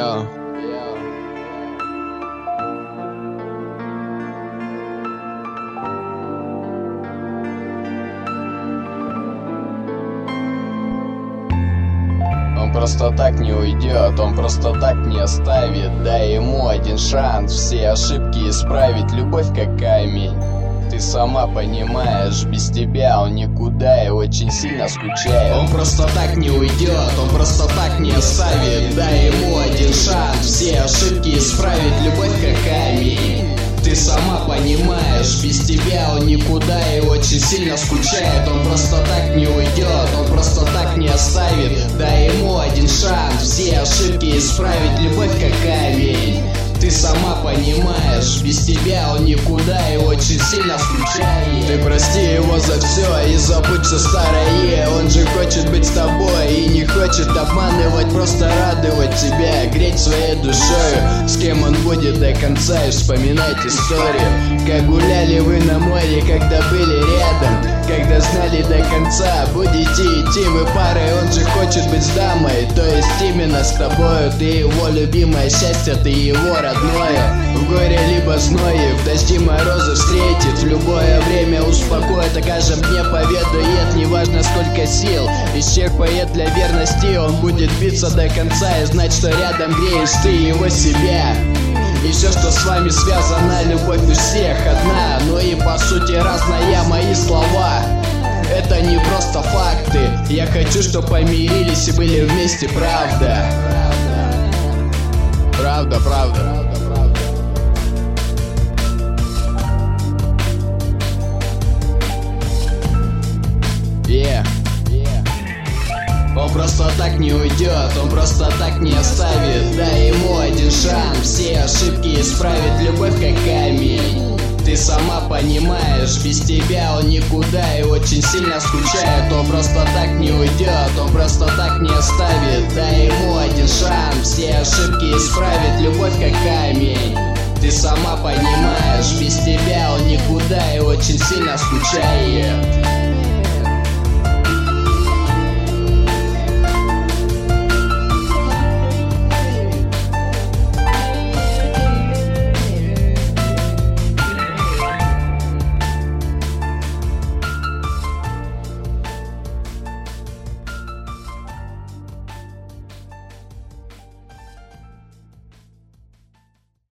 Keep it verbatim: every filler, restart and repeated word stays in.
Yeah. Он просто так не уйдет, он просто так не оставит. Дай ему один шанс все ошибки исправить. Любовь как камень, ты сама понимаешь, без тебя он никуда и очень сильно скучает. Он просто так не уйдет, он просто так не оставит. Дай ему один шанс все ошибки исправить. Любовь как камень, ты сама понимаешь, без тебя он никуда и очень сильно скучает. Он просто так не уйдет, он просто так не оставит. Дай ему один шанс все ошибки исправить. Любовь как камень, ты сама понимаешь, без тебя он никуда и очень сильно скучает. Ты прости его за все и забудь все старое. Он же хочет быть с тобой и не хочет обманывать, просто радовать тебя, греть своей душой. С кем он будет до конца и вспоминать историю. Как гуляли вы на море, когда были рядом, когда знали до конца будете идти вы парой. Он же хочет быть с дамой, то есть именно с тобою. Ты его любимое счастье, ты его родное. В горе либо зное, в дожди морозы встретит. В любое время успокоит, о каждом дне поведает. Неважно сколько сил исчерпает для верности, он будет биться до конца и знать, что рядом греешь ты его себя. И все, что с вами связано, любовь у всех одна, но и по сути разная. Мои слова — это не просто факты. Я хочу, чтобы помирились и были вместе, правда. Правда, правда. Yeah. Он просто так не уйдет, он просто так не оставит. Дай ему один шанс все ошибки исправить. Любовь как камень, ты сама понимаешь, без тебя он никуда и очень сильно скучает. Он просто так не уйдет, он просто так не оставит. Дай ему один шанс все ошибки исправить. Любовь как камень, ты сама понимаешь, без тебя он никуда и очень сильно скучает.